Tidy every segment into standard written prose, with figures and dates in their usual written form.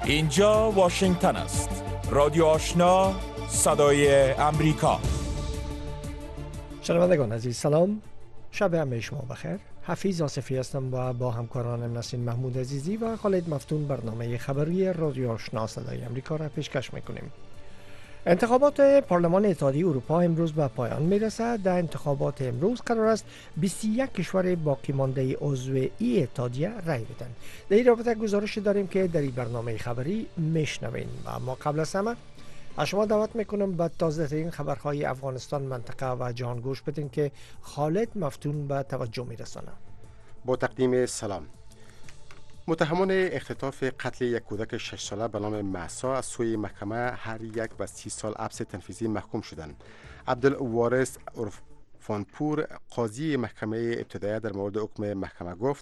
اینجا واشنگتن است. رادیو آشنا، صدای امریکا. شنوندگان عزیز سلام، شب همه شما بخیر. حفیظ آصفی هستم و با همکارانم نسرین محمود عزیزی و خالد مفتون برنامه خبری رادیو آشنا صدای امریکا را پیشکش میکنیم. انتخابات پارلمان اتحادیه اروپا امروز به پایان میرسد. در انتخابات امروز قرار است 21 کشور باقی مانده عضو ای اتحادیه رای بدن. در این رابطه گزارش داریم که در این برنامه خبری میشنوین. و ما قبل از همه از شما دعوت میکنم به تازه ترین خبرهای افغانستان، منطقه و جهان گوش بدین که خالد مفتون به توجه میرسانه. با تقدیم سلام. متهمان اختطاف قتل یک کودک 6 ساله به نام مهسا از سوی محکمه هر یک به 30 سال حبس تنفیذی محکوم شدند. عبدالوارث عرفانپور قاضی محکمه ابتدایه در مورد حکم محکمه گفت: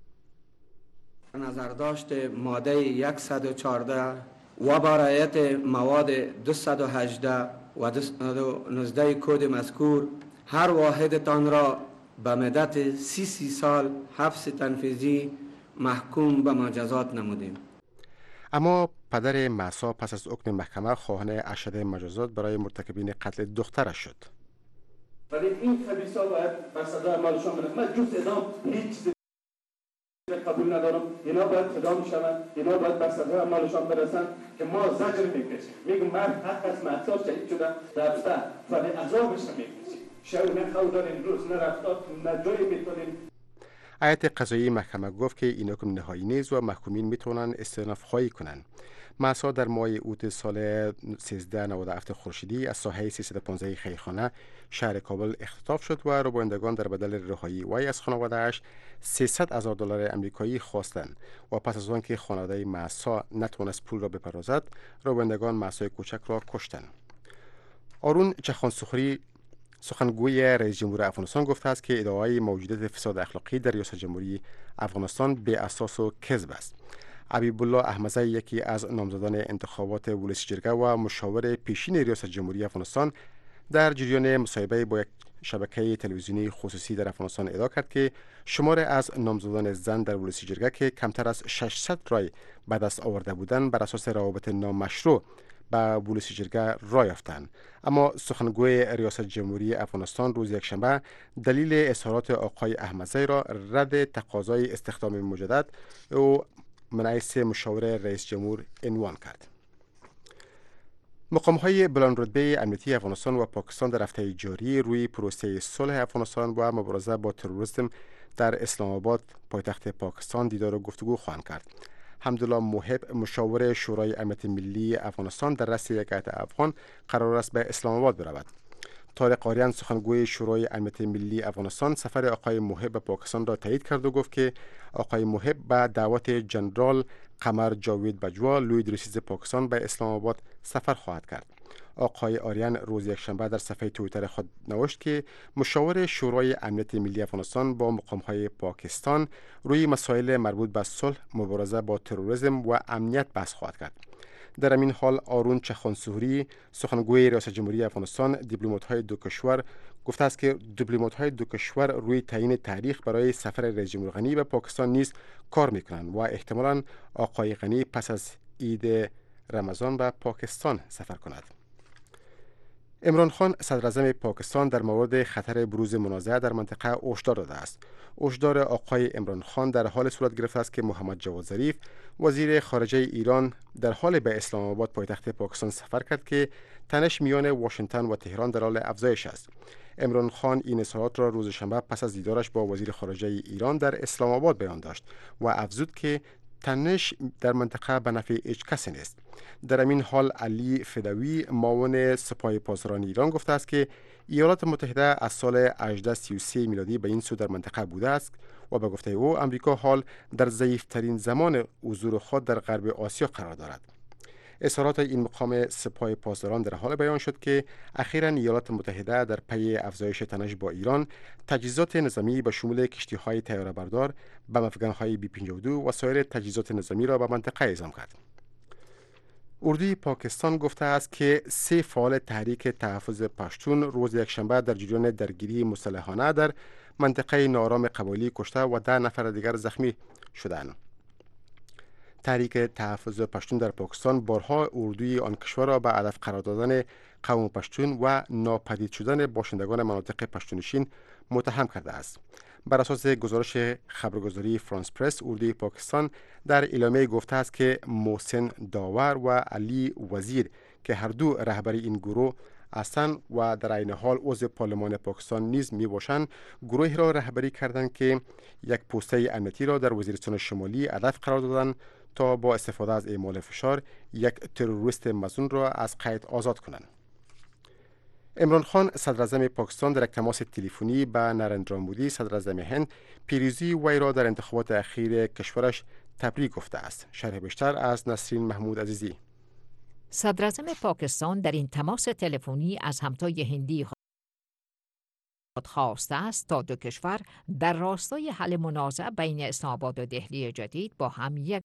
نظرداشت ماده 114 و با رعایت مواد 218 و 219 کد مذکور هر واحدتان را به مدت 30 سال حبس تنفیذی محکوم به مجازات نمودیم. اما پدر مهسا پس از حکم محکمه خواهان اشد مجازات برای مرتکبین قتل دخترش شد. ولی این خبیثا باید بر صدر اعمالشان برن. من جز اعدام هیچ چیزی قبول ندارم. اینا باید اعدام شوند، اینا باید بر صدر اعمالشان برسن که ما زجر میکشیم. میگم مرد حق از مهسا شهید شده رفته ولی عذابش نمیکشیم. شو نه خودان روز نه رفتار نه جایی میتونیم. هیئت قضایی محکمه گفت که این حکم نهایی نیست و محکومین میتونن استئناف خواهی کنند. مهسا در ماه اوت سال 1397 خورشیدی از ساحه 315 خیرخانه شهر کابل اختطاف شد و روبایندگان در بدل رهایی وی از خانواده‌اش $300,000 آمریکایی خواستند و پس از آن که خانواده مهسا نتوانست پول را بپردازد، روبایندگان مهسای کوچک را کشتند. آرون چخانسوری سخنگوی رئیس جمهور افغانستان گفته است که ادعاهای موجودیت فساد اخلاقی در ریاست جمهوری افغانستان بی اساس و کذب است. حبیب الله احمدزی، یکی از نامزدان انتخابات ولسی جرگه و مشاور پیشین ریاست جمهوری افغانستان، در جریان مصاحبه با یک شبکه تلویزیونی خصوصی در افغانستان ادعا کرد که شمار از نامزدان زن در ولسی جرگه که کمتر از 600 رای به دست آورده بودند بر اساس روابط نامشروع به ولسی جرگه رای یافتند. اما سخنگوی ریاست جمهوری افغانستان روز یکشنبه دلیل اظهارات آقای احمدزی را رد تقاضای استخدام مجدد او من حیث مشاور رئیس جمهور عنوان کرد. مقام‌های بلند رتبه امنیتی افغانستان و پاکستان در هفته جاری روی پروسه صلح افغانستان و مبارزه با تروریسم در اسلام آباد پایتخت پاکستان دیدار و گفتگو خواهند کرد. حمدالله محب، مشاور شورای امنیت ملی افغانستان، در رأس یک هیئت افغان قرار است به اسلام آباد برود. طارق آریان، سخنگوی شورای امنیت ملی افغانستان، سفر آقای محب به پاکستان را تایید کرد و گفت که آقای محب به دعوت جنرال قمر جاوید بجوا، لوی درسیز پاکستان، به اسلام آباد سفر خواهد کرد. آقای آریان روز یکشنبه در صفحه توییتر خود نوشت که مشاور شورای امنیت ملی افغانستان با مقام‌های پاکستان روی مسائل مربوط به صلح، مبارزه با تروریسم و امنیت بحث خواهد کرد. در همین حال آرون چخانسوری، سخنگوی ریاست جمهوری افغانستان، دیپلمات‌های دو کشور گفته است که دیپلمات‌های دو کشور روی تعیین تاریخ برای سفر رئیس جمهور غنی به پاکستان نیز کار می‌کنند و احتمالاً آقای غنی پس از عید رمضان به پاکستان سفر کند. عمران خان، صدر اعظم پاکستان، در مورد خطر بروز منازعه در منطقه هشدار داده است. هشدار آقای عمران خان در حال صورت گرفته است که محمد جواد ظریف، وزیر خارجه ایران، در حال به اسلام آباد پایتخت پاکستان سفر کرد که تنش میان واشنگتن و تهران در حال افزایش است. عمران خان این اظهارات را روز شنبه پس از دیدارش با وزیر خارجه ایران در اسلام آباد بیان داشت و افزود که تنش در منطقه به نفع هیچ کسی نیست. در همین حال علی فدوی، معاون سپاه پاسداران ایران، گفته است که ایالات متحده از سال 1833 میلادی به این سو در منطقه بوده است و به گفته او امریکا حال در ضعیفترین زمان حضور خود در غرب آسیا قرار دارد. اظهارات این مقام سپاه پاسداران در حال بیان شد که اخیراً ایالات متحده در پی افزایش تنش با ایران تجهیزات نظامی به شمول کشتی‌های طیاره‌بردار، بم‌افکن‌های B-52 و سایر تجهیزات نظامی را به منطقه اعزام کرد. اردوی پاکستان گفته است که 3 فعال تحریک تحفظ پشتون روز یکشنبه در جریان درگیری مسلحانه در منطقه ناآرام قبایلی کشته و 10 نفر دیگر زخمی شدند. تحریک تحفظ پشتون در پاکستان بارها اردوی آن کشور را به هدف قرار دادن قوم پشتون و ناپدید شدن باشندگان مناطق پشتونشین متهم کرده است. بر اساس گزارش خبرگزاری فرانس پرس، اردوی پاکستان در اعلامیه گفته است که محسن داور و علی وزیر که هر دو رهبری این گروه هستند و در عین حال عضو پارلمان پاکستان نیز می باشند، گروهی را رهبری کردند که یک پوسته امنیتی را در وزیرستان شمالی هدف قرار دادند تا با استفاده از اعمال فشار یک تروریست مظنون را از قید آزاد کنند. عمران خان صدر اعظم پاکستان در یک تماس تلفنی با نرندرا مودی صدر اعظم هند پیروزی وی را در انتخابات اخیر کشورش تبریک گفته است. شرح بیشتر از نسرین محمود عزیزی. صدر اعظم پاکستان در این تماس تلفنی از همتای هندی خواسته است تا دو کشور در راستای حل منازعه بین اسلام آباد و دهلی جدید با هم یک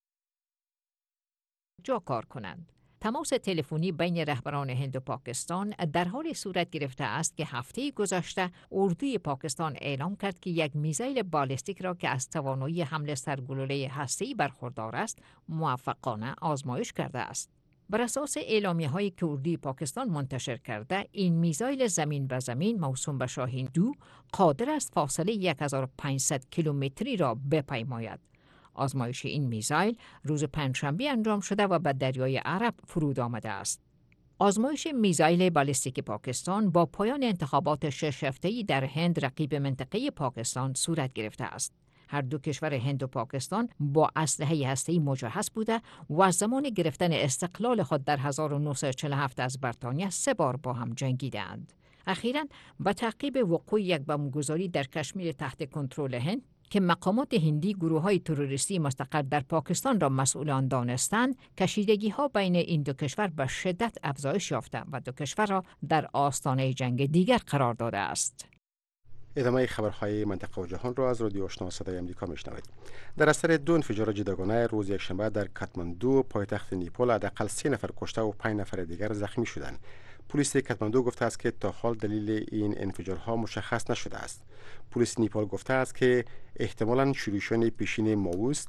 جا کار کنند. تماس تلفنی بین رهبران هند و پاکستان در حالی صورت گرفته است که هفته گذشته اردوی پاکستان اعلام کرد که یک میزایل بالستیک را که از توانایی حمل سرگلوله هسته‌ای برخوردار است موفقانه آزمایش کرده است. بر اساس اعلامیه‌هایی که اردوی پاکستان منتشر کرده، این میزایل زمین به زمین موسوم به شاهین 2 قادر است فاصله 1500 کیلومتری را بپیماید. آزمایش این میزایل روز پنجشنبه انجام شده و به دریای عرب فرود آمده است. آزمایش میزایل بالستیک پاکستان با پایان انتخابات 6 هفته‌ای در هند رقیب منطقه پاکستان صورت گرفته است. هر دو کشور هند و پاکستان با اسلحه هسته‌ای مجهز بوده و از زمان گرفتن استقلال خود در 1947 از بریتانیا 3 بار با هم جنگیدند. اخیراً با تعقیب وقوع یک بمبگذاری در کشمیر تحت کنترل هند که مقامات هندی گروه‌های تروریستی مستقر در پاکستان را مسئول آن دانستند، کشیدگی‌ها بین این دو کشور به شدت افزایش یافته و دو کشور را در آستانه جنگ دیگر قرار داده است. ادامه خبرهای منطقه و جهان را از رادیو آشنا صدای امریکا میشنوید. در اثر 2 انفجار جداگانه روز یکشنبه در کاتماندو پایتخت نیپال حداقل 3 نفر کشته و 5 نفر دیگر زخمی شدند. پلیس کاتماندو گفته است که تا حال دلیل این انفجارها مشخص نشده است. پلیس نیپال گفته است که احتمالاً شروعشان پیشین ماووست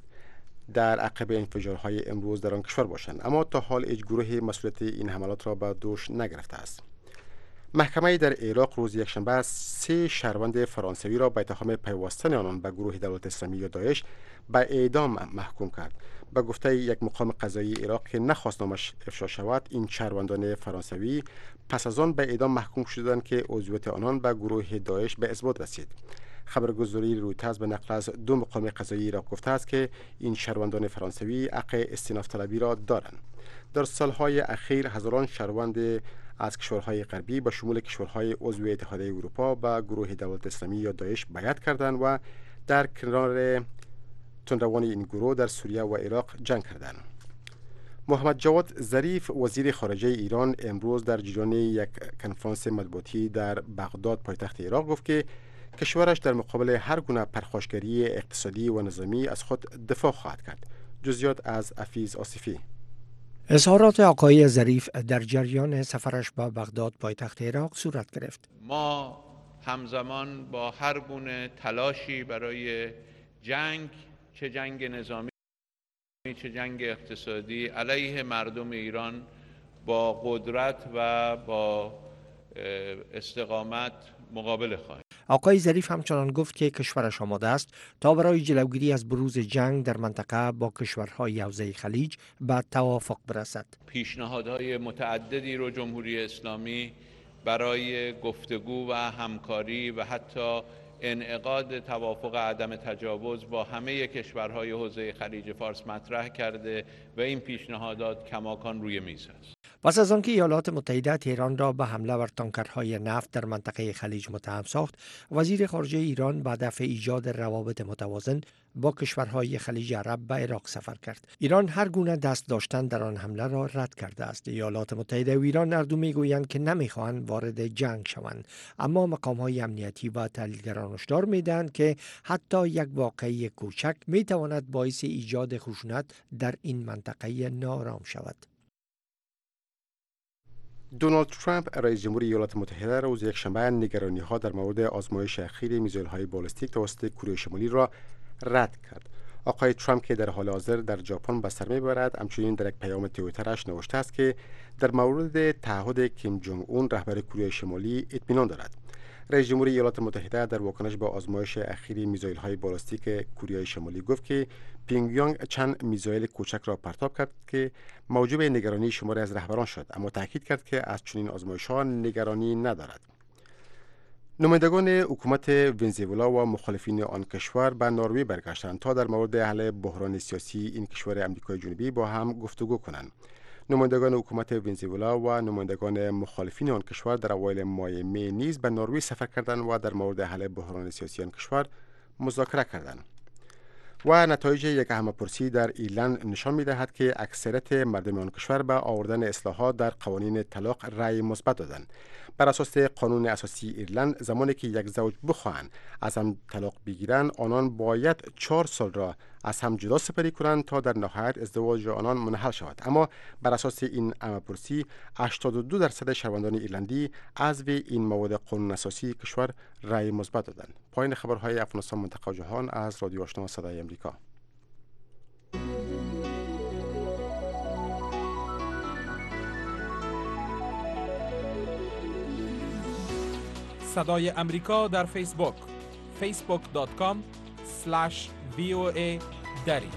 در عقب انفجارهای امروز در آن کشور باشند، اما تا حال هیچ گروهی مسئولیت این حملات را به دوش نگرفته است. محکمه در عراق روز یکشنبه 3 شهروند فرانسوی را به اتهام پیوستن آنان به گروه دولت اسلامی یا داعش به اعدام محکوم کرد. به گفته یک مقام قضایی عراق که نخواست نامش افشا شود، این شهروندان فرانسوی پس از آن به اعدام محکوم شدند که عضویت آنان به گروه داعش به اثبات رسید. خبرگزاری رویترز به نقل از 2 مقام قضایی عراق گفته است که این شهروندان فرانسوی حق استئناف طلبی را دارند. در سالهای اخیر هزاران شهروند از کشورهای غربی به شمول کشورهای عضو اتحادیه اروپا به گروه دولت اسلامی یا داعش بیعت کردند و در کنار تندروان این گروه در سوریه و عراق جنگ کردند. محمد جواد ظریف وزیر خارجه ایران امروز در جریان یک کنفرانس مطبوعاتی در بغداد پایتخت عراق گفت که کشورش در مقابل هر گونه پرخاشگری اقتصادی و نظامی از خود دفاع خواهد کرد. جزئیات از حفیظ آصفی. اظهارات آقای ظریف در جریان سفرش به بغداد پایتخت عراق صورت گرفت. ما همزمان با هر گونه تلاشی برای جنگ، چه جنگ نظامی چه جنگ اقتصادی، علیه مردم ایران با قدرت و با استقامت مقابله خواهیم. آقای ظریف همچنان گفت که کشورش آماده است تا برای جلوگیری از بروز جنگ در منطقه با کشورهای حوزه خلیج به توافق برسد. پیشنهادهای متعددی رو جمهوری اسلامی برای گفتگو و همکاری و حتی انعقاد توافق عدم تجاوز با همه کشورهای حوزه خلیج فارس مطرح کرده و این پیشنهادات کماکان روی میز است. پس از آنکه ایالات متحده تهران را به حمله بر تانکرهای نفت در منطقه خلیج متهم ساخت، وزیر خارجه ایران به هدف ایجاد روابط متوازن با کشورهای خلیج عرب به عراق سفر کرد. ایران هر گونه دست داشتن در آن حمله را رد کرده است. ایالات متحده و ایران هر دو میگویند که نمیخواهند وارد جنگ شوند، اما مقام‌های امنیتی و تحلیلگران هشدار میدهند که حتی یک واقعه کوچک میتواند باعث ایجاد خشونت در این منطقه ناآرام شود. دونالد ترامپ رئیس جمهوری ایالات متحده روز یکشنبه نگرانی‌ها در مورد آزمایش اخیر میزایل‌های بالستیک توسط کره شمالی را رد کرد. آقای ترامپ که در حال حاضر در ژاپن به سر میبرد، همچنین در یک پیام توییترش نوشته است که در مورد تعهد کیم جونگ اون رهبر کره شمالی اطمینان دارد. رئیس جمهوری ایالات متحده در واکنش به آزمایش اخیر میزایل های بالستیک کره شمالی گفت که پیونگیانگ چند میزایل کوچک را پرتاب کرد که موجب نگرانی شماری از رهبران شد، اما تاکید کرد که از چنین آزمایش ها نگرانی ندارد. نمایندگان حکومت ونزوئلا و مخالفین آن کشور به نروژ برگشتند تا در مورد حل بحران سیاسی این کشور آمریکای جنوبی با هم گفتگو کنند. نمایندگان حکومت ونزوئلا و نمایندگان مخالفین آن کشور در اوایل ماه می نیز به نروژ سفر کردند و در مورد حل بحران سیاسی آن کشور مذاکره کردند. و نتایج یک همه‌پرسی در ایرلند نشان می‌دهد که اکثریت مردم آن کشور به آوردن اصلاحات در قوانین طلاق رأی مثبت دادند. بر اساس قانون اساسی ایرلند، زمانی که یک زوج بخواهند از هم طلاق بگیرند، آنان باید 4 سال را از هم جدا سپری کنند تا در نهایت ازدواج آنان منحل شود. اما بر اساس این همه‌پرسی 82% شهروندان ایرلندی عضو این مواد قانون اساسی کشور رأی مثبت دادند. پایان خبرهای افغانستان، منطقه و جهان از رادیو آشنا صدای آمریکا. صدای امریکا در فیسبوک facebook.com/VOA دری.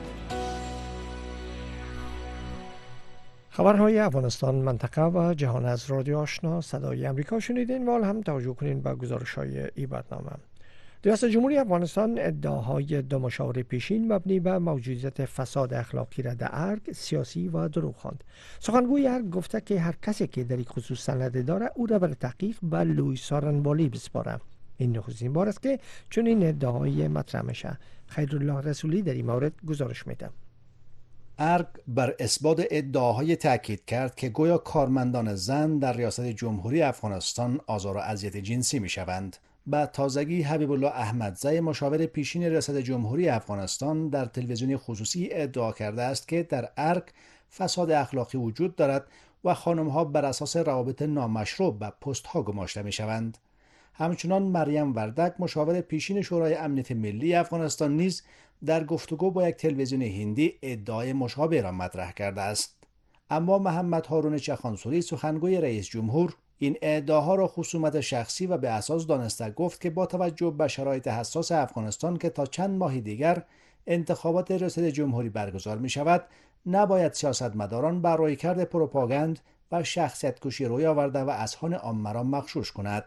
خبرهای افغانستان، منطقه و جهان از رادیو آشنا صدای امریکا شنیدین. و هم توجه کنین به گزارش‌های این برنامه. ریاست جمهوری افغانستان ادعاهای دو مشاور پیشین مبنی به موجودیت فساد اخلاقی را در ارگ سیاسی و دروغ خواند. سخنگوی ارگ گفته که هر کسی که در این خصوص سند داره او را بر تحقیق به لوی سارنوالی بسپاره. این نخستین بار است که چون این ادعاهای مطرح میشه. خیرالله رسولی در این مورد گزارش میده. ارگ بر اثبات ادعاهای تاکید کرد که گویا کارمندان زن در ریاست جمهوری افغانستان آزار و اذیت جنسی میشوند. به تازگی حبیب الله احمدزی مشاور پیشین ریاست جمهوری افغانستان در تلویزیون خصوصی ادعا کرده است که در ارگ فساد اخلاقی وجود دارد و خانم‌ها بر اساس روابط نامشروع به پست‌ها گماشته می‌شوند. همچنان مریم وردک مشاور پیشین شورای امنیت ملی افغانستان نیز در گفتگو با یک تلویزیون هندی ادعای مشابه را مطرح کرده است. اما محمد هارون چخانسوری سخنگوی رئیس جمهور این ادعاها را خصومت شخصی و به اساس دانسته گفت که با توجه به شرایط حساس افغانستان که تا چند ماه دیگر انتخابات ریاست جمهوری برگزار می شود، نباید سیاستمداران بر رویکرد پروپاگاند و شخصیت کشی روی آورده و اذهان عامه را مغشوش کند.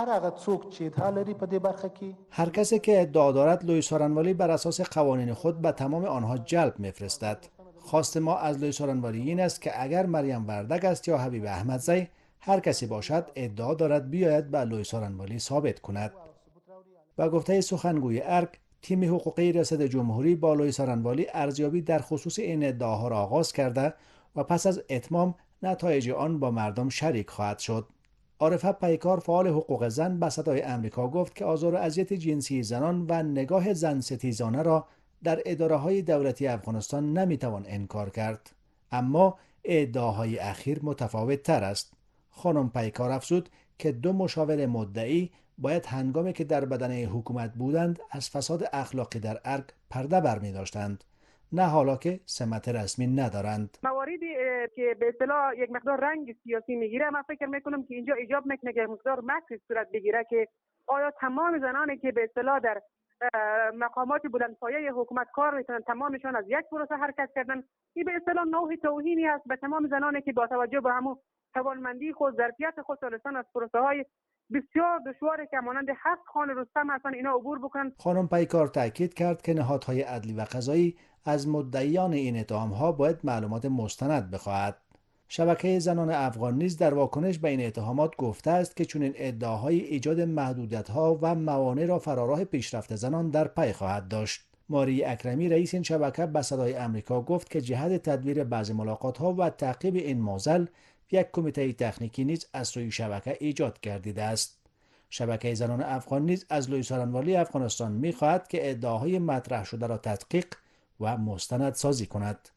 هر کسی که ادعا دارد لوی سارنوالی بر اساس قوانین خود به تمام آنها جلب می‌فرستد. خواست ما از لوی سارنوالی این است که اگر مریم وردک است یا حبیب احمدزی، هر کسی باشد ادعا دارد بیاید به لوی سارنوالی ثابت کند. با گفته سخنگوی ارگ، تیم حقوقی ریاست جمهوری با لوی سارنوالی ارزیابی در خصوص این ادعاها را آغاز کرده و پس از اتمام نتایج آن با مردم شریک خواهد شد. عارفه پیکار فعال حقوق زن به صدای امریکا گفت که آزار و اذیت جنسی زنان و نگاه زن ستیزانه را در اداره‌های دولتی افغانستان نمیتوان انکار کرد، اما ادعاهای اخیر متفاوت تر است. خانم پیکار افزود که دو مشاور مدعی باید هنگامی که در بدن حکومت بودند از فساد اخلاقی در ارگ پرده برمی داشتند، نه حالا که سمت رسمی ندارند. مواردی که به اصطلاح یک مقدار رنگ سیاسی میگیره، من فکر میکنم که اینجا ایجاب میکنه که مقدار مکس صورت بگیره که آیا تمام زنانی که به اصطلاح در مقامات بلندپایه حکومت کار میکنن تمامشان از یک پروسه حرکت کردن؟ این به اصطلاح نوع توهینی است به تمام زنانی که با توجه به همون توانمندی خود، ظرفیت خود سالسان از پروسه های بسیار دشواری که مانند 7 خان رستم هستن اینا عبور بکنن. خانم پیکار تاکید کرد که نهادهای عدلی و قضایی از مدعیان این اتهام‌ها باید معلومات مستند بخواهد. شبکه زنان افغان نیز در واکنش به این اتهامات گفته است که چنین ادعاهای ایجاد محدودیت‌ها و موانع را فراراه پیشرفت زنان در پی خواهد داشت. ماری اکرمی رئیس این شبکه به صدای آمریکا گفت که جهت تدویر بعضی ملاقات‌ها و تعقیب این معضل یک کمیته تکنیکی نیز از سوی شبکه ایجاد گردیده است. شبکه زنان افغان نیز از لوی سارنوالی افغانستان می‌خواهد که ادعاهای مطرح شده را تدقیق و مستند سازی کند.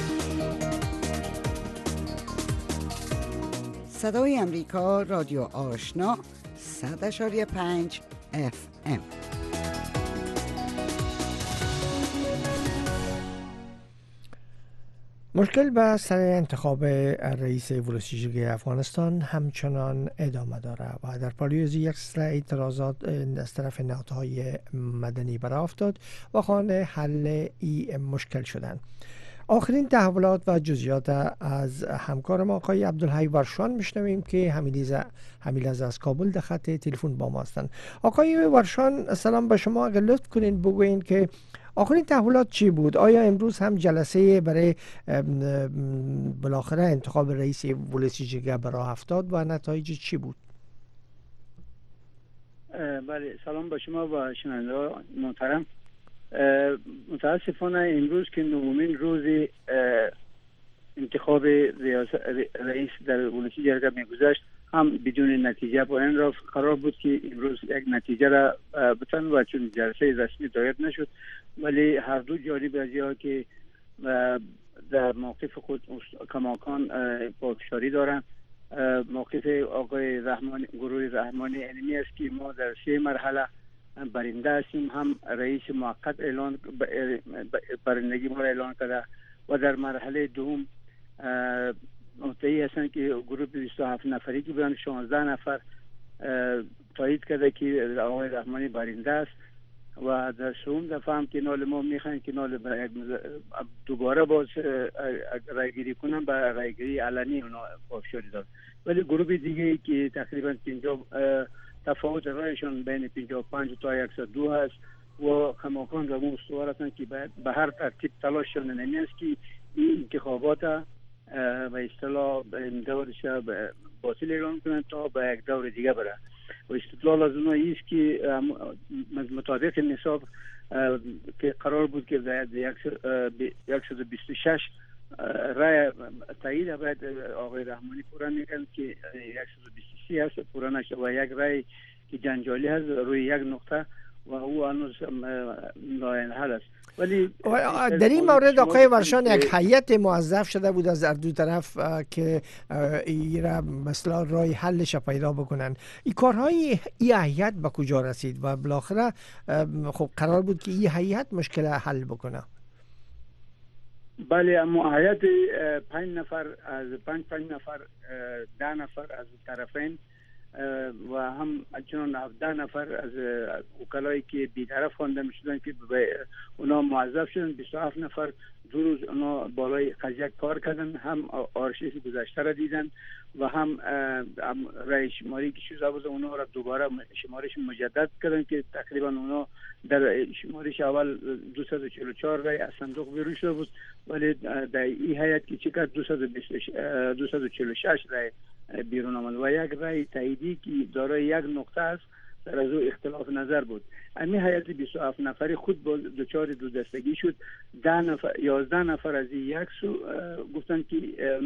صدای امریکا، رادیو آشنا 100.5 FM. مشکل به سر انتخاب رئیس ولسیجرگی افغانستان همچنان ادامه دارد و در پاریس یک سلسله اعتراضات از طرف نهادهای مدنی برافتاد و خواهان حل این مشکل شدند. آخرین تحولات و جزئیات از همکارم آقای عبدالحی ورشان میشنویم که همیلز از کابل در خط تلفن با ما هستند. آقای ورشان سلام به شما. اگر لطف کنین بگوین که آخرین تحولات چی بود؟ آیا امروز هم جلسه برای بالاخره انتخاب رئیس ولسیجرگی به راه افتاد و نتایج چی بود؟ بله، سلام به شما و شنونده محترم. متاسفانه امروز که نهمین روز انتخاب رئیس در ولسیجرگی میگذشت هم بدون نتیجه پایان رفت. قرار بود که امروز یک نتیجه را بتن و چون جلسه رسمی دایر نشد، ولی هر دو جانب از یا که در موقف خود کماکان پافشاری دارند. موقف آقای گروه رحمانی علمی است که ما در 3 مرحله برنده هستیم. هم رئیس موقت برندگی ما را اعلان کرده و در مرحله دوم مدعی هستند که گروه 27 نفری که بودن 16 نفر تایید کرده که آقای رحمانی برنده است و در سوم دفعه هم که نال ما میخواین که نال دوباره باز رایگیری کنن به رایگیری علنی اونا پافشاری داد. ولی گروه دیگه که تقریبا 50 تفاوت رایشان بین 55 تا 102 هست و کماکان رو مستوار هستند که به هر ترتیب تلاششان نمی است که این انتخابات و اصطلاح دورش باطل اعلان کنند تا به یک دور دیگه بره. و استدلال از اونها ایست که مطابق نصاب که قرار بود که 126 رای تایید باید آقای رحمانی پورا میکنند که 123 هست پورا نشده و یک رای که جنجالی هست روی یک نقطه و او هنوز ناانحل است. ولی در این مورد آقای ورشان یک هیئت موظف شده بود از دو طرف که این را مثلا رای حلش پیدا بکنن. این کارهای این هیئت به کجا رسید و بالاخره خب قرار بود که این هیئت مشکل حل بکنه؟ بله، اما هیئت 5 نفر از 5 نفر 10 نفر از طرفین و هم چنان 17 نفر از وکلایی که بی‌طرف خوانده می‌شدن که اونا موظف شدن. 27 نفر 2 روز اونا بالای قضیه کار کردن، هم آرشیف گذشته را دیدن و هم رای شماری که شده بود اونا را دوباره شمارش مجدد کردن که تقریبا اونا در شمارش اول 244 رای از صندوق بیرون شده بود، ولی در این هیئت که چه کرد 246 رای بیرون آمد و یک رای تاییدی که دارای یک نقطه است در از او اختلاف نظر بود. امی هیئت 27 نفری خود با دچار دو دستگی شد. 11 نفر از یک سو گفتن که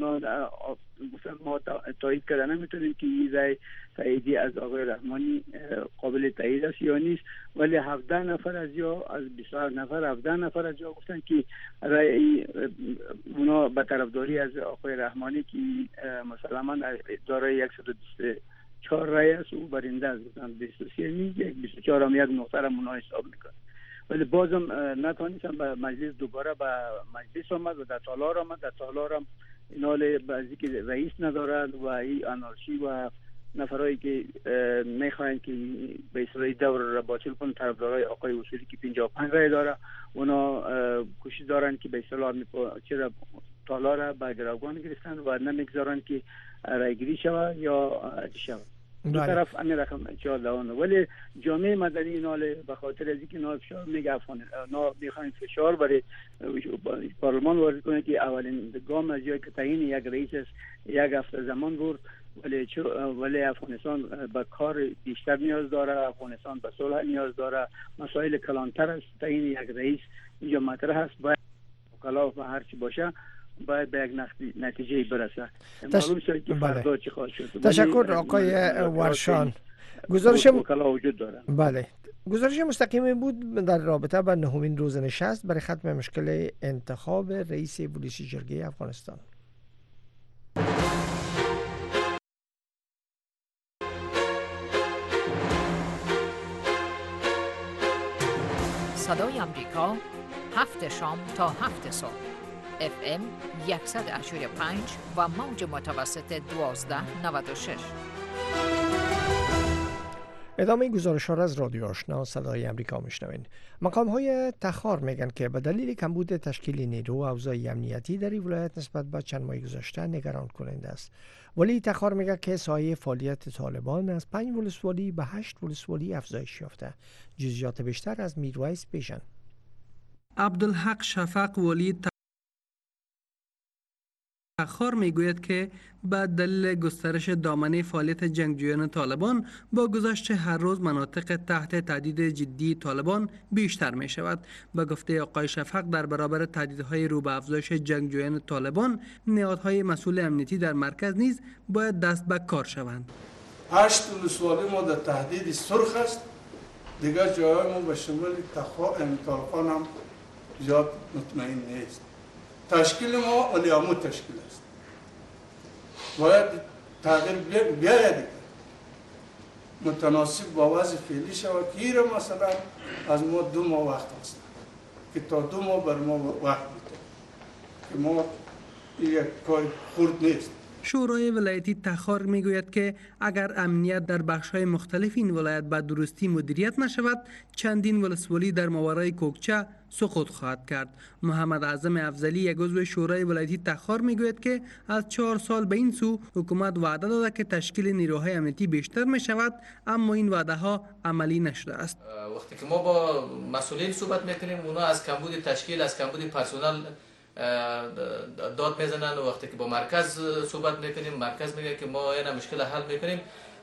ما تایید کردن نمیتونیم که این رای تاییدی از آقای رحمانی قابل تایید است یا نیست، ولی 17 نفر از یا از 27 نفر 17 نفر از یا گفتن که رای اونا به طرفداری از آقای رحمانی که مسلما دارای 124 رای است او برنده است. 23 نیست، 24 هم یک نقطه را منا حساب میکنه. ولی بازم نتونستم به مجلس دوباره به مجلس آمد و در تالار آمد. در تالار هم اینال بعضی که رئیس ندارد و این انارشی و نفرایی که میخواین که به اصطلاح دور را باطل کنن، طرفدارای آقای اصولی که 55 رای داره، اونا کوشش دارن که به اصطلاح چرا تالار به گروگان گرفتن و نمیگذارن که رایگیری شود یا شود. دو طرف همین رقم انشاءالله. ولی جامعه مدنی اینال به خاطر از اینکه اینا فشار میگه میخواین فشار برای پارلمان وارد کنه که اولین گام از جایی که تعیین یک رئیس است یک هفته زمان برد، ولی افغانستان به کار بیشتر نیاز داره، افغانستان به صلح نیاز داره، مسائل کلانتر است. تعیین یک رئیس اینجا مطرح است، باید وکلا و هر چی باشه باید به یک نتیجه برسه. تشکر آقای ورشان. گزارش مستقیمی بود در رابطه با نهمین روز نشست برای ختم مشکل انتخاب رئیس ولسیجرگی افغانستان. صدای آمریکا 7 شام تا 7 صبح. FM 185 و موج متوسط 1296. ادامه گزارش ها را از رادیو آشنا صدای امریکا میشنوین. مقام های تخار میگن که به دلیل کمبود تشکیل نیرو و اوضاع امنیتی در این ولایت نسبت به چند ماه گذشته نگران کننده است. ولی تخار میگه که سایه فعالیت طالبان از 5 ولسوالی به 8 ولسوالی افزایش یافته. جزئیات بیشتر از میرویس بیژن. عبدالحق شفق ولی تخار میگوید که به دلیل گسترش دامنه فعالیت جنگجویان طالبان با گذشت هر روز مناطق تحت تهدید جدی طالبان بیشتر می شود. به گفته آقای شفق در برابر تهدیدهای رو به افزایش جنگجویان طالبان، نهادهای مسئول امنیتی در مرکز نیز باید دست به کار شوند. 8 ولسوالی ما در تهدید سرخ است، دیگر جاهای ما به شمال طالقان هم زیاد مطمئن نیست. تشکیل ما الیامو تشکیل است. باید تغییر بیاید متناسب با وضع فعلی شود که این مثلا از ما 2 ماه وقت است که تا 2 ماه بر ما وقت میده که ما یک کار خرد نیست. شورای ولایتی تخار میگوید که اگر امنیت در بخش‌های مختلف این ولایت به درستی مدیریت نشود، چندین ولسوالی در ماورای کوکچه سقوط خواهد کرد. محمد اعظم افضلی، یک عضو شورای ولایتی تخار، میگوید که از 4 سال به این سو حکومت وعده داده که تشکیل نیروهای امنیتی بیشتر می شود، اما این وعده ها عملی نشده است. وقتی که ما با مسئولین صحبت میکنیم، اونا از کمبود تشکیل، از کمبود پرسنل داد میزنن و وقتی که با مرکز صحبت میکنیم، مرکز میگه که ما این مشکل حل میکنیم.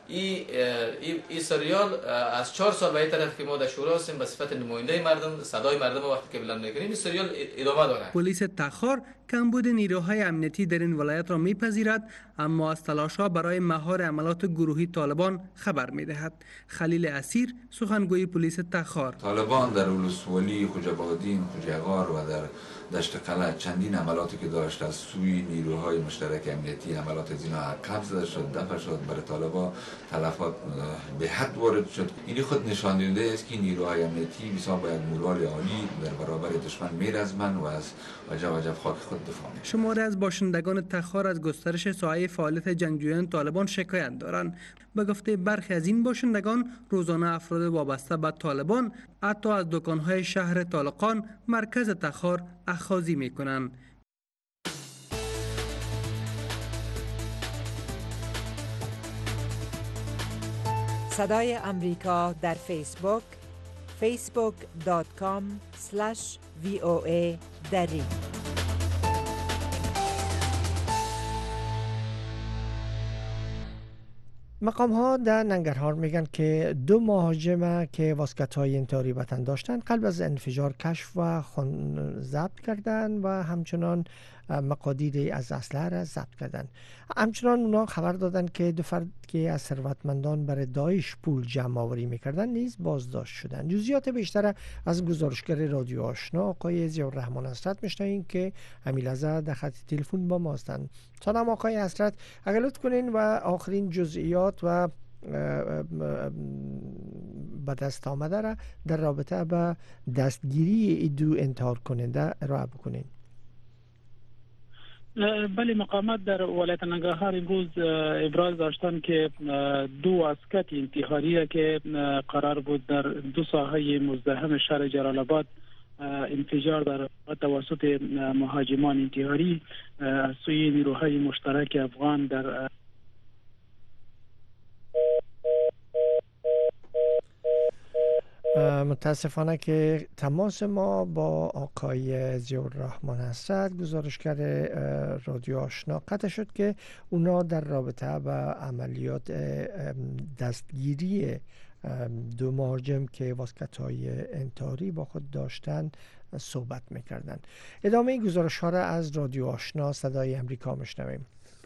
این سریال از 4 سال به این طرف که ما در شورا هستیم به صفت نماینده مردم، صدای مردم وقتی که بلند میکنیم، این سریال ادامه داره. پلیس تخار کمبود نیروهای امنیتی در این ولایت را میپذیرد، اما از تلاش‌ها برای مهار عملات گروهی طالبان خبر میدهد. خلیل اسیر، سخنگوی پلیس تخار: طالبان در ولسوالی خوجابادین، خوجغار و در دشت قلعه چندین عملاتی که داشت از سوی نیروهای مشترک امنیتی، عملات از اینا عقب زده شد، دفع شد. برای طالبان تلفات به حد وارد شد. این خود نشان دهنده است که نیروهای امنیتی بسیار باید مورال عالی در برابر دشمن میرزمن و از وجب خاک خود دفاع می‌کنند. شماری از باشندگان تخار از گسترش سایه فعالیت جنگجویان طالبان شکایت دارند. به گفته برخی از این باشندگان، روزانه افراد وابسته به طالبان حتی از دکان‌های شهر طالقان، مرکز تخار، اخاذی می‌کنند. صدای امریکا در فیسبوک facebook.com/VOA دری. مقام ها در ننگرهار میگن که 2 مهاجم که واسکت های انتحاری وطن داشتن قبل از انفجار کشف و ضبط کردن و همچنان مقادیری از اسلحه را ضبط کردن. همچنان اونا خبر دادن که 2 فرد که از ثروتمندان برای داعش پول جمع آوری میکردن نیز بازداشت شدن. جزئیات بیشتر از گزارشگر رادیو آشنا آقای ضیاءالرحمن حسرت میشنویم که همین لحظه در خط تلفن با ما هستند. سلام آقای حسرت، اگر لطف کنین و آخرین جزئیات و به دست آمده را در رابطه با دستگیری این 2 انتحار کننده ارائه بکنین. بله، مقامات در ولایت ننگرهار امروز ابراز داشتن که 2 واسکت انتحاری که قرار بود در 2 ساحه مزدحم شهر جلال آباد انفجار در توسط مهاجمان انتحاری از سوی نیروهای مشترک افغان در متاسفانه که تماس ما با آقای ضیاءالرحمن حسرت گزارشگر رادیو آشنا قطع شد که اونا در رابطه با عملیات دستگیری 2 مهاجم که واسکت‌های انتحاری با خود داشتن صحبت میکردن. ادامه گزارش ها را از رادیو آشنا صدای امریکا میشنویم.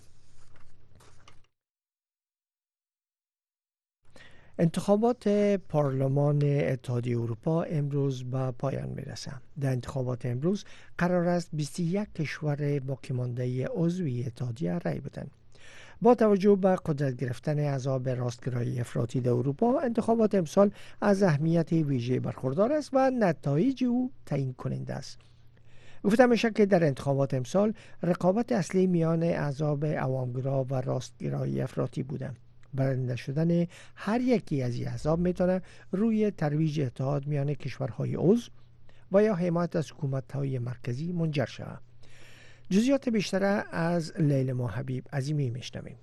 انتخابات پارلمان اتحادیه اروپا امروز به پایان میرسه. در انتخابات امروز قرار است 21 کشور باقی مانده عضوی اتحادیه رای بدن. با توجه به قدرت گرفتن احزاب راستگرای افراطی در اروپا، انتخابات امسال از اهمیت ویژه برخوردار است و نتایج او تعیین کننده است. گفته میشه که در انتخابات امسال رقابت اصلی میان احزاب عوامگرا و راستگرایی افراطی بوده. برنده شدن هر یکی از این احزاب میتونه روی ترویج اتحاد میان کشورهای عضو و یا حمایت از حکومت‌های مرکزی منجر شود. جزئیات بیشتر از لیلا حبیب عظیمی میشنویم.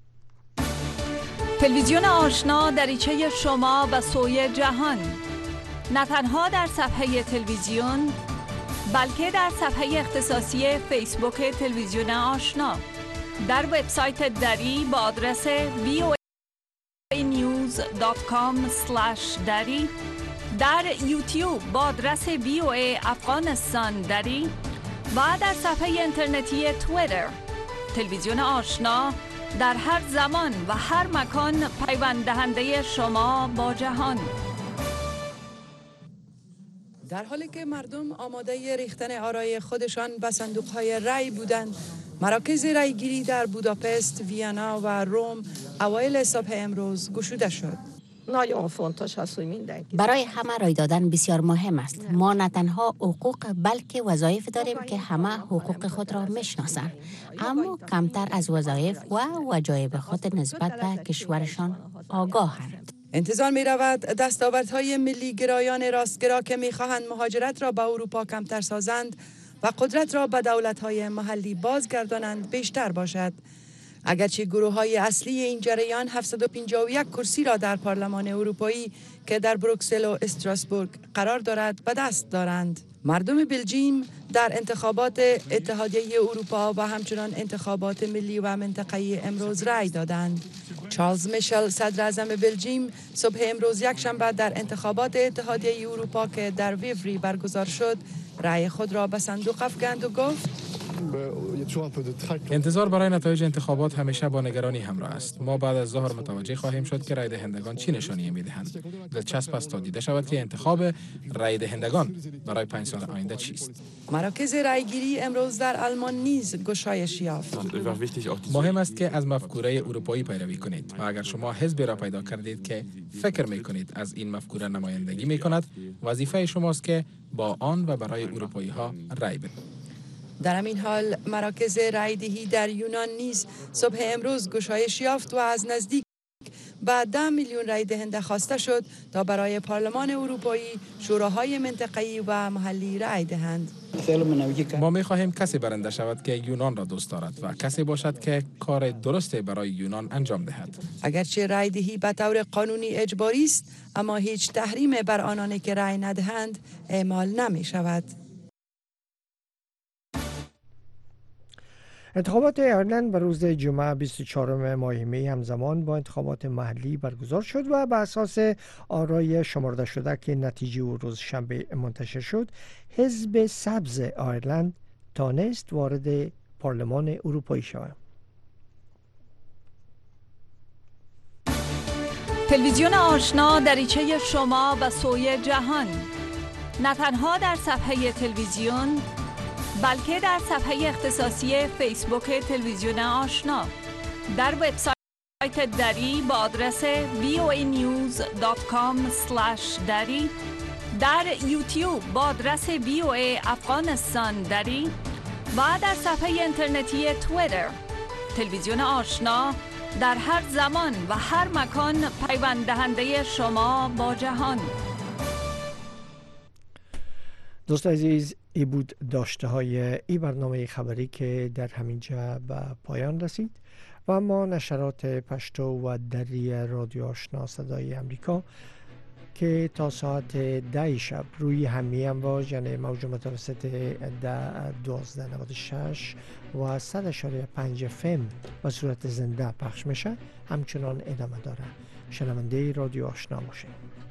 تلویزیون آشنا دریچه شما و سوی جهان، نه تنها در صفحه تلویزیون بلکه در صفحه اختصاصی فیسبوک تلویزیون آشنا، در وبسایت دری با آدرس voanews.com/dari، در یوتیوب با آدرس VOA افغانستان دری و در صفحه اینترنتی توییتر. تلویزیون آشنا در هر زمان و هر مکان پیوند دهنده شما با جهان. در حالی که مردم آماده ریختن آرای خودشان به صندوق‌های رای بودند، مراکز رایگیری در بوداپست، وینا و روم اوایل صبح امروز گشوده شد. برای همه رای دادن بسیار مهم است. ما نه تنها حقوق بلکه وظایف داریم که همه حقوق خود را میشناسند، اما کمتر از وظایف و وجایب خود نسبت به کشورشان آگاهند. انتظار می رود دستاوردهای ملی گرایان راستگرا که می خواهند مهاجرت را به اروپا کمتر سازند و قدرت را به دولت‌های محلی بازگردانند بیشتر باشد. اگرچه گروه‌های اصلی این جریان 751 کرسی را در پارلمان اروپایی که در بروکسل و استراسبورگ قرار دارد به دست دارند. مردم بلژیم در انتخابات اتحادیه اروپا و همچنان انتخابات ملی و منطقه‌ای امروز رای دادند. چارلز میشل صدر اعظم بلژیم صبح امروز یکشنبه در انتخابات اتحادیه اروپا که در ویوری برگزار شد رای خود را به صندوق افکند و گفت انتظار برای نتایج انتخابات همیشه با نگرانی همراه است. ما بعد از ظهر متوجه خواهیم شد که رای دهندگان چی نشانیه میدهند. دلچسب است تا دیده شود که انتخاب رای دهندگان برای 5 سال آینده چیست. مراکز رایگیری امروز در آلمان نیز گشایش یافت. مهم است که از مفکوره اروپایی پیروی کنید و اگر شما حزبی را پیدا کردید که فکر میکنید از این مفکوره نمایندگی میکند، وظیفه شماست که با آن و برای اروپایی ها رای بدهید. در همین حال مراکز رایدهی در یونان نیز صبح امروز گشایش یافت و از نزدیک به 10 میلیون رای دهنده خواسته شد تا برای پارلمان اروپایی، شوراهای منطقه‌ای و محلی رای دهند. ما می‌خواهیم کسی برنده شود که یونان را دوست دارد و کسی باشد که کار درست برای یونان انجام دهد. اگرچه رایدهی به طور قانونی اجباری است، اما هیچ تحریم بر آنانی که رای ندهند اعمال نمی شود. انتخابات ایرلند به روز جمعه 24 ماه می همزمان با انتخابات محلی برگزار شد و بر اساس آرای شمرده شده که نتیجه او روز شنبه منتشر شد، حزب سبز ایرلند تانست وارد پارلمان اروپایی شود. تلویزیون آشنا دریچه شما و سوی جهان، نه تنها در صفحه تلویزیون بلکه در صفحه اختصاصی فیسبوک تلویزیون آشنا، در وبسایت دری با آدرس voanews.com/dari، در یوتیوب با آدرس VOA افغانستان دری و در صفحه اینترنتی توییتر. تلویزیون آشنا در هر زمان و هر مکان پیوند دهنده شما با جهان. دوست عزیز، ای بود داشته های ای برنامه خبری که در همینجا به پایان رسید و ما نشرات پشتو و دری رادیو آشنا صدای امریکا که تا ساعت 10 شب روی همه امواج، یعنی موج متوسط 1296 و 100.5 FM به صورت زنده پخش میشه، همچنان ادامه داره. شنونده رادیو آشنا باشید.